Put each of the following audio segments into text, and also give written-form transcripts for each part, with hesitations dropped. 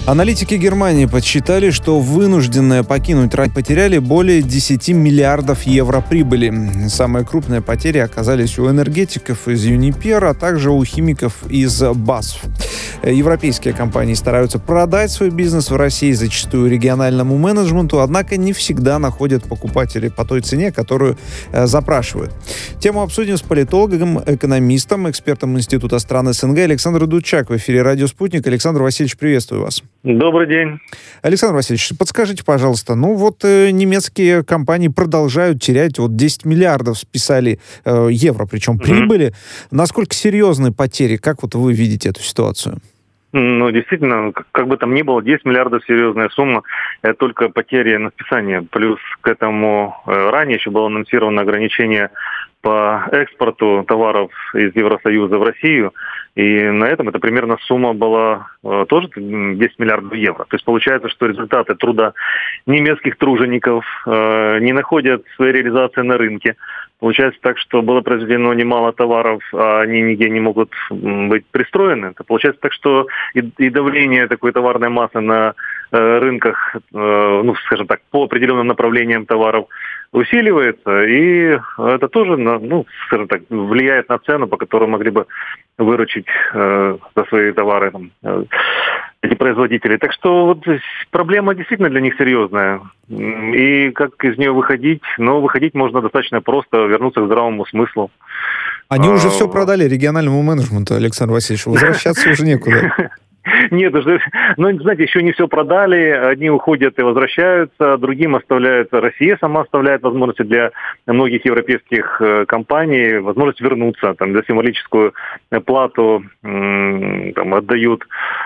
Аналитики Германии подсчитали, что вынужденные покинуть рай потеряли более 10 миллиардов евро прибыли. Самые крупные потери оказались у энергетиков из Uniper, а также у химиков из BASF. Европейские компании стараются продать свой бизнес в России зачастую региональному менеджменту, однако не всегда находят покупателей по той цене, которую запрашивают. Тему обсудим с политологом, экономистом, экспертом Института стран СНГ Александром Дудчак в эфире «Радио Спутник». Александр Васильевич, приветствую вас. Добрый день. Александр Васильевич, подскажите, пожалуйста, немецкие компании продолжают терять, 10 миллиардов списали евро, причем прибыли. Насколько серьезны потери? Как вы видите эту ситуацию? Действительно, как бы там ни было, 10 миллиардов серьезная сумма. Это только потери на списание. Плюс к этому ранее еще было анонсировано ограничение по экспорту товаров из Евросоюза в Россию. И на этом эта примерно сумма была тоже 10 миллиардов евро. То есть получается, что результаты труда немецких тружеников не находят своей реализации на рынке. Получается так, что было произведено немало товаров, а они нигде не могут быть пристроены. Это получается так, что и давление такой товарной массы на рынках, скажем так, по определенным направлениям товаров усиливается, и это тоже, скажем так, влияет на цену, по которой могли бы выручить за свои товары эти производители. Так что проблема действительно для них серьезная. И как из нее выходить? Выходить можно достаточно просто, вернуться к здравому смыслу. Они уже все продали региональному менеджменту, Александр Васильевич. Возвращаться уже некуда. Нет, знаете, еще не все продали. Одни уходят и возвращаются, другим оставляются. Россия сама оставляет возможности для многих европейских компаний, возможность вернуться, за символическую плату отдают,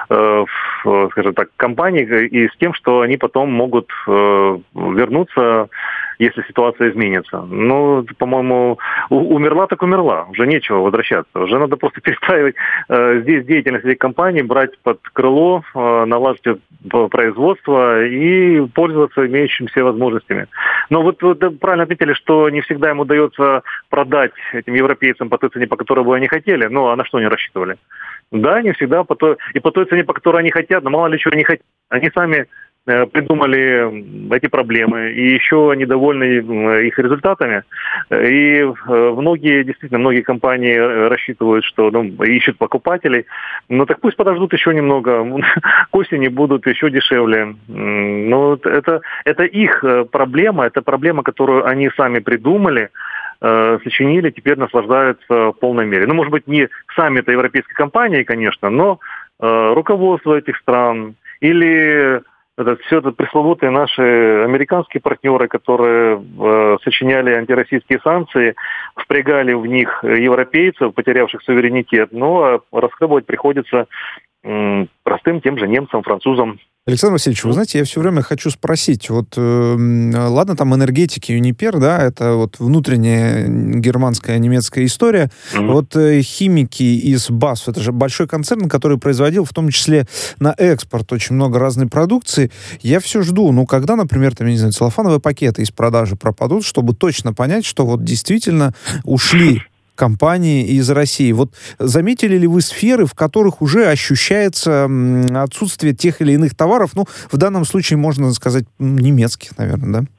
скажем так, компании, и с тем, что они потом могут вернуться, если ситуация изменится. По-моему, умерла так умерла. Уже нечего возвращаться. Уже надо просто перестраивать здесь деятельность этих компаний, брать под крыло, наладить производство и пользоваться имеющимися возможностями. Но вы правильно отметили, что не всегда им удается продать этим европейцам по той цене, по которой бы они хотели. А на что они рассчитывали? Да, не всегда по той цене, по которой они хотят, но мало ли чего они хотят. Они сами придумали эти проблемы и еще недовольны их результатами. И многие компании рассчитывают, что ищут покупателей. Так пусть подождут еще немного. К осени будут еще дешевле. Это их проблема, это проблема, которую они сами придумали, сочинили, теперь наслаждаются в полной мере. Может быть, не сами-то европейские компании, конечно, но руководство этих стран или все это пресловутые наши американские партнеры, которые сочиняли антироссийские санкции, впрягали в них европейцев, потерявших суверенитет, но расхлебывать приходится простым тем же немцам, французам. Александр Васильевич, вы знаете, я все время хочу спросить, ладно, там энергетики, Uniper, да, это внутренняя германская, немецкая история, химики из BASF, это же большой концерн, который производил в том числе на экспорт очень много разной продукции. Я все жду, когда, например, целлофановые пакеты из продажи пропадут, чтобы точно понять, что действительно ушли компании из России. Заметили ли вы сферы, в которых уже ощущается отсутствие тех или иных товаров? В данном случае можно сказать немецких, наверное, да?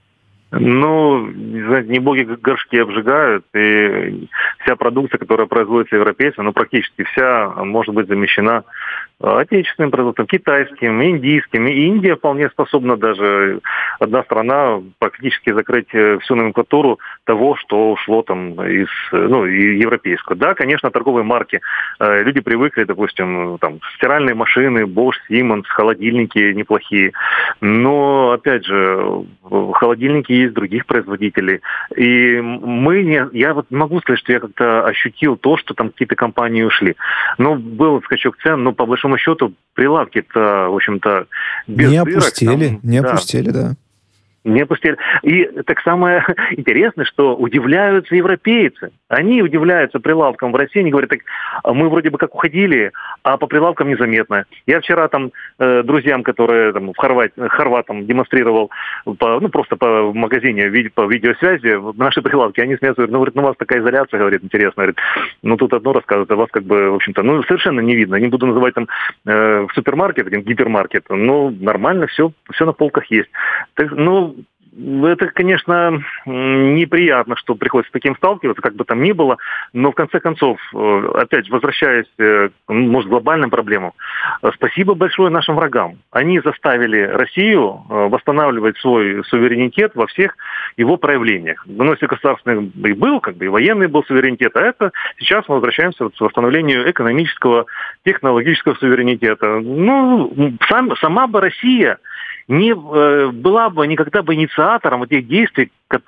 Не боги горшки обжигают, и вся продукция, которая производится европейцами, практически вся может быть замещена отечественным производством, китайским, индийским. И Индия вполне способна даже, одна страна, практически закрыть всю номенклатуру того, что ушло из европейского. Да, конечно, торговые марки. Люди привыкли, допустим, стиральные машины, Bosch, Siemens, холодильники неплохие. Но, опять же, холодильники есть других производителей. И я не могу сказать, что я как-то ощутил то, что там какие-то компании ушли. Был скачок цен, но по большому счету прилавки-то, в общем-то, без не дырок. Опустили, да. Не опустили. И так самое интересное, что удивляются европейцы. Они удивляются прилавкам в России. Они говорят, так мы вроде бы как уходили, а по прилавкам незаметно. Я вчера там друзьям, которые там, хорватам демонстрировал просто по магазине, по видеосвязи, наши прилавки, они смеются, говорят, говорит, у вас такая изоляция, говорит, интересно. Говорит, тут одно рассказывают, а вас как бы, в общем-то, совершенно не видно. Не буду называть там супермаркет, гипермаркет, но нормально, все на полках есть. Так, это, конечно, неприятно, что приходится с таким сталкиваться, как бы там ни было, но в конце концов, опять возвращаясь, может, к глобальным проблемам, спасибо большое нашим врагам. Они заставили Россию восстанавливать свой суверенитет во всех его проявлениях. Но если государственный и был, как бы и военный был суверенитет, а это сейчас мы возвращаемся к восстановлению экономического, технологического суверенитета. Сама бы Россия не была бы никогда бы инициатором этих действий,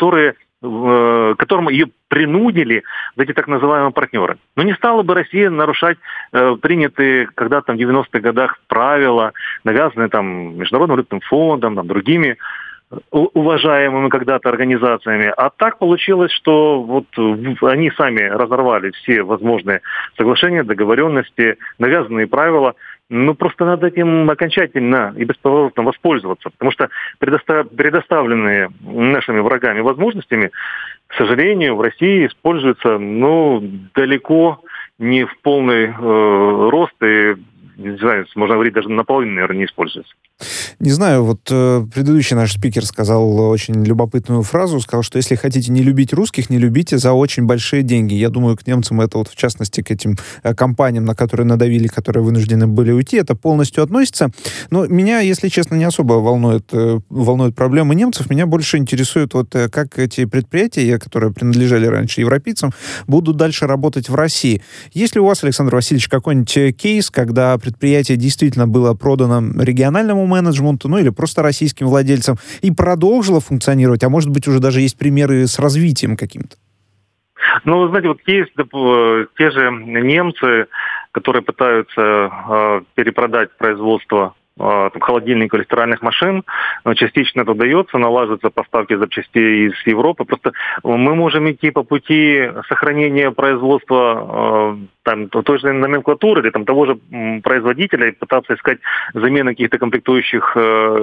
которым ее принудили эти так называемые партнеры. Но не стала бы Россия нарушать принятые когда-то в 90-х годах правила, навязанные там Международным валютным фондом, другими уважаемыми когда-то организациями. А так получилось, что вот они сами разорвали все возможные соглашения, договоренности, навязанные правила. Просто надо этим окончательно и бесповоротно воспользоваться, потому что предоставленные нашими врагами возможностями, к сожалению, в России используются, далеко не в полный рост, и, не знаю, можно говорить, даже наполовину, наверное, не используется. Не знаю, предыдущий наш спикер сказал очень любопытную фразу, сказал, что если хотите не любить русских, не любите за очень большие деньги. Я думаю, к немцам это в частности к этим компаниям, на которые надавили, которые вынуждены были уйти, это полностью относится. Но меня, если честно, не особо волнуют проблемы немцев. Меня больше интересует, как эти предприятия, которые принадлежали раньше европейцам, будут дальше работать в России. Есть ли у вас, Александр Васильевич, какой-нибудь кейс, когда предприятие действительно было продано региональному менеджменту, или просто российским владельцам, и продолжило функционировать, а может быть, уже даже есть примеры с развитием каким-то? Вы знаете, есть те же немцы, которые пытаются перепродать производство холодильников или стиральных машин, частично это удается, налаживаются поставки запчастей из Европы. Просто мы можем идти по пути сохранения производства той же номенклатуры или того же производителя и пытаться искать замены каких-то комплектующих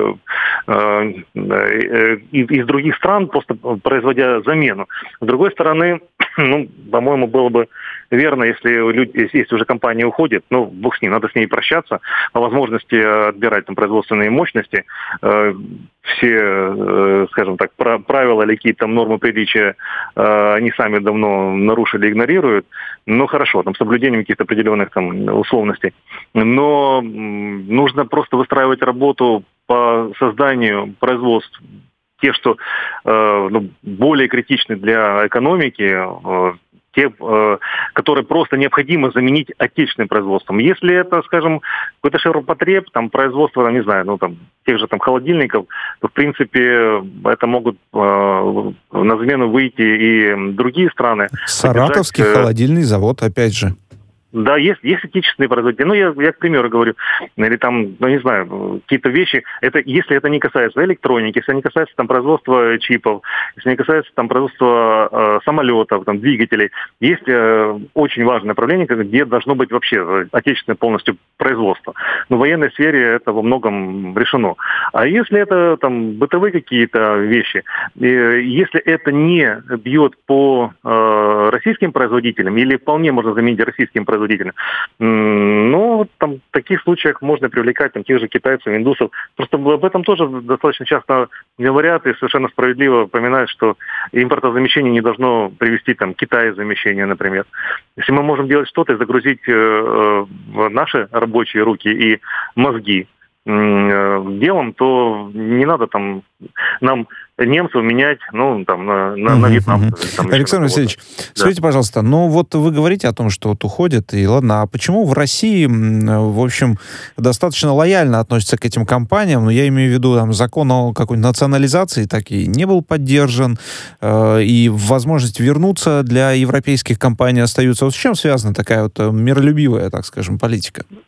из других стран, просто производя замену. С другой стороны, по-моему, было бы верно, если уже компания уходит, бог с ней, надо с ней прощаться, по возможности отбирать производственные мощности, все, скажем так, правила или какие-то нормы приличия они сами давно нарушили, игнорируют, хорошо, с соблюдением каких-то определенных условностей. Но нужно просто выстраивать работу по созданию производств, те, что более критичны для экономики, те, которые просто необходимо заменить отечественным производством. Если это, скажем, какой-то ширпотреб, производство, не знаю, тех же холодильников, то, в принципе, это могут на замену выйти и другие страны. Саратовский холодильный завод, опять же. Да, есть отечественные производители. Я к примеру говорю, или не знаю, какие-то вещи, если это не касается электроники, если не касается производства чипов, если не касается производства самолетов, двигателей, есть очень важное направление, где должно быть вообще отечественное полностью производство. Но в военной сфере это во многом решено. А если это бытовые какие-то вещи, если это не бьет по российским производителям, или вполне можно заменить российским производителям, в таких случаях можно привлекать тех же китайцев, индусов. Просто об этом тоже достаточно часто говорят и совершенно справедливо упоминают, что импортозамещение не должно привести Китай замещение, например. Если мы можем делать что-то и загрузить в наши рабочие руки и мозги делом, то не надо нам немцев менять, на Вьетнам. Александр Васильевич, скажите, пожалуйста, вы говорите о том, что уходит, и ладно, а почему в России, в общем, достаточно лояльно относятся к этим компаниям? Я имею в виду, закон о какой-то национализации так и не был поддержан, и возможность вернуться для европейских компаний остаются. С чем связана такая миролюбивая, так скажем, политика?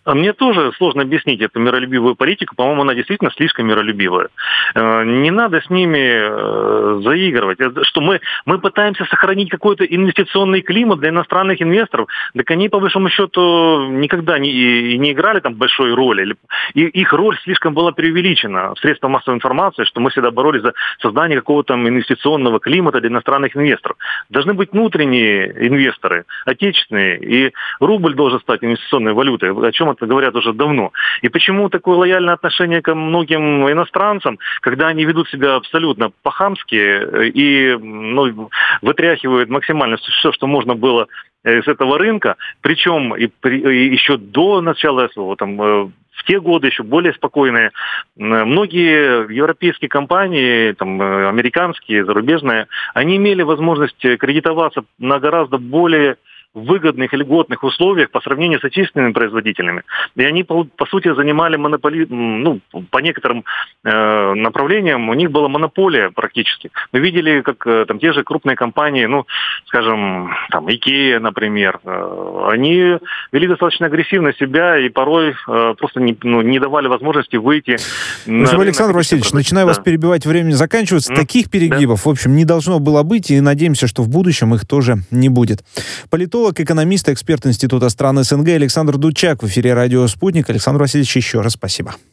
А мне тоже сложно объяснить эту миролюбивую политику. По-моему, она действительно слишком миролюбивая. Не надо с ними заигрывать. Что мы пытаемся сохранить какой-то инвестиционный климат для иностранных инвесторов. Так они, по большому счету, никогда не играли там большой роли. И их роль слишком была преувеличена в средствах массовой информации, что мы всегда боролись за создание какого-то инвестиционного климата для иностранных инвесторов. Должны быть внутренние инвесторы, отечественные. И рубль должен стать инвестиционной валютой, о чем это говорят уже давно. И почему такое лояльное отношение к многим иностранцам, когда они ведут себя абсолютно по-хамски и вытряхивают максимально все, что можно было с этого рынка, причем еще до начала СВО, в те годы еще более спокойные, многие европейские компании, американские, зарубежные, они имели возможность кредитоваться на гораздо более выгодных и льготных условиях по сравнению с отечественными производителями. И они, по сути, занимали по некоторым направлениям у них была монополия практически. Мы видели, как те же крупные компании, Икеа, например, они вели достаточно агрессивно себя и порой просто не давали возможности выйти на рынок. Александр Васильевич, начинаю вас перебивать, время заканчивается. Таких перегибов, в общем, не должно было быть, и надеемся, что в будущем их тоже не будет. Политолог, экономист, эксперт Института стран СНГ Александр Дучак в эфире радио «Спутник». Александр Васильевич, еще раз спасибо.